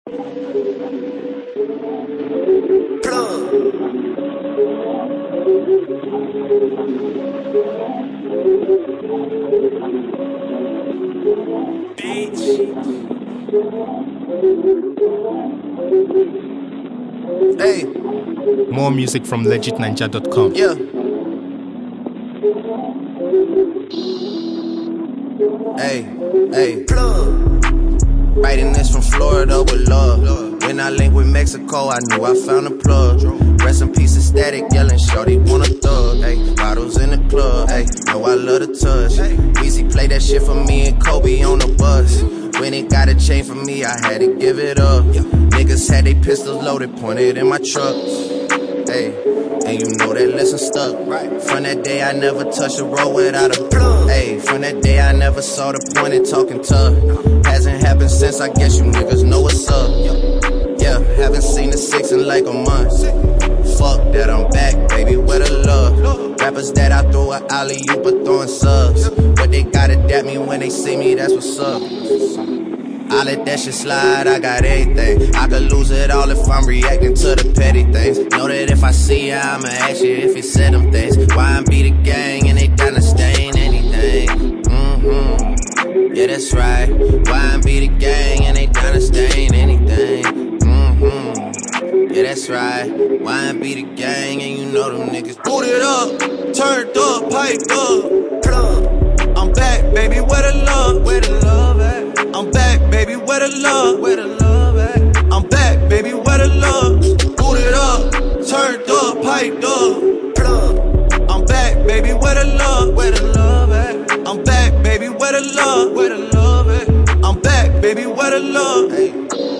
Hey. More music from legitninja.com. Yeah. Hey. Writing this from Florida with love. When I linked with Mexico, I knew I found a plug. Rest in peace, Static, yelling, shorty want a thug. Hey, bottles in the club. Hey, know I love the touch. Easy play that shit for me and Kobe on the bus. When it got a chain for me, I had to give it up. Niggas had they pistols loaded, pointed in my trucks. Hey, and you know that lesson stuck. From that day, I never touched a road without a plug. Hey, from that day, I never saw the point in talking tough. Hasn't happened since, I guess you niggas know what's up. Yeah, haven't seen the 6 in like a month. Fuck that, I'm back, baby, where the love? Rappers that I throw a alley-oop but throwing subs. But they gotta dap me when they see me, that's what's up. I let that shit slide, I got everything. I could lose it all if I'm reacting to the petty things. Know that if I see ya, I'ma ask you if you said them things. Why I be the gang and they down to stain anything? Yeah, that's right. Why I be the gang and they down to stain anything? Yeah, that's right. Why I be the gang and you know them niggas booted up, turned up, piped up, plug. I'm back, baby, where the love? Where the love at? I'm back, baby, where the love? Where the love at? I'm back, baby, where the love? Booted up, turned up, piped up, plug. I'm back, baby, where the love? Where the love at? I'm back, baby, where the love? Where the love at? I'm back, baby, where the love? Hey.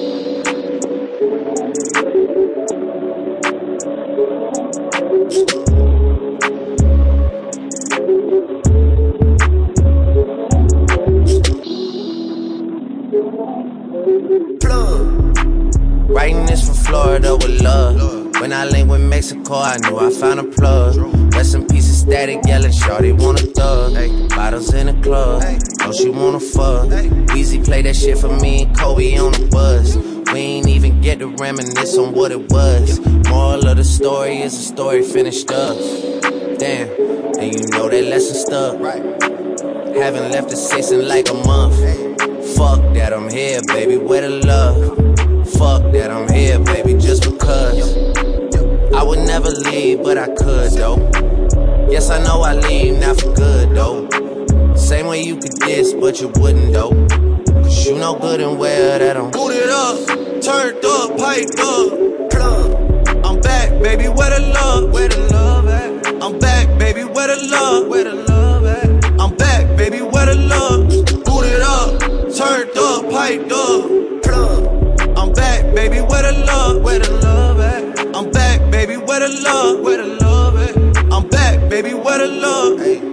Writing this from Florida with love. When I linked with Mexico, I knew I found a plug. Rest in peace, Static, yelling, shorty want a thug. Hey, bottles in the club, know she wanna fuck. Easy play that shit for me and Kobe on the bus. We ain't even get to reminisce on what it was. Moral of the story is the story finished up. Damn, and you know that lesson stuck. Haven't left the 6 in like a month. Fuck that, I'm here, baby, where the love? Fuck that, I'm here, baby, just because. I would never leave, but I could, though. Yes, I know I leave, not for good, though. Same way you could diss, but you wouldn't, though. Cause you know good and well that I'm booted up, turned up, piped up, plug. I'm back, baby, where the love? Where the love at? I'm back, baby, where the love? Where the love at? I'm back, baby, where the love? Booted up, turned up, piped up, plug. I'm back, baby, where the love? Where the love at? I'm back, baby, where the love? Where the love at? I'm back, baby, where the love? Hey.